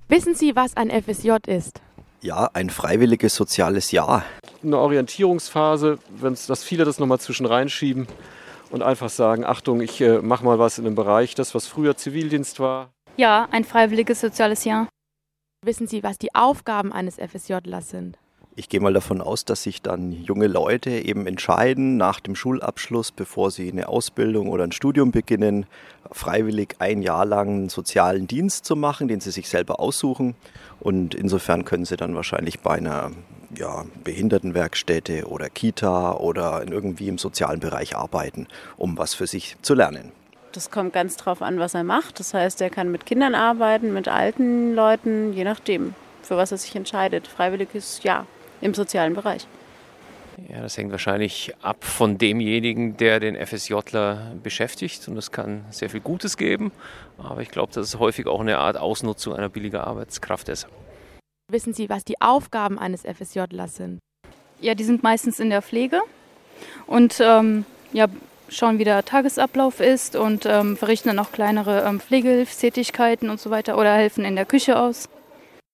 Wissen Sie, was ein FSJ ist? Ja, ein freiwilliges soziales Jahr. Eine Orientierungsphase, dass viele das nochmal zwischen reinschieben und einfach sagen, Achtung, ich mache mal was in einem Bereich, das was früher Zivildienst war. Ja, ein freiwilliges soziales Jahr. Wissen Sie, was die Aufgaben eines FSJlers sind? Ich gehe mal davon aus, dass sich dann junge Leute eben entscheiden, nach dem Schulabschluss, bevor sie eine Ausbildung oder ein Studium beginnen, freiwillig ein Jahr lang einen sozialen Dienst zu machen, den sie sich selber aussuchen. Und insofern können sie dann wahrscheinlich bei einer Behindertenwerkstätte oder Kita oder irgendwie im sozialen Bereich arbeiten, um was für sich zu lernen. Das kommt ganz drauf an, was er macht. Das heißt, er kann mit Kindern arbeiten, mit alten Leuten, je nachdem, für was er sich entscheidet. Freiwilliges Jahr im sozialen Bereich. Ja, das hängt wahrscheinlich ab von demjenigen, der den FSJler beschäftigt. Und es kann sehr viel Gutes geben. Aber ich glaube, dass es häufig auch eine Art Ausnutzung einer billigen Arbeitskraft ist. Wissen Sie, was die Aufgaben eines FSJlers sind? Ja, die sind meistens in der Pflege und schauen, wie der Tagesablauf ist und verrichten dann auch kleinere Pflegehilfstätigkeiten und so weiter oder helfen in der Küche aus.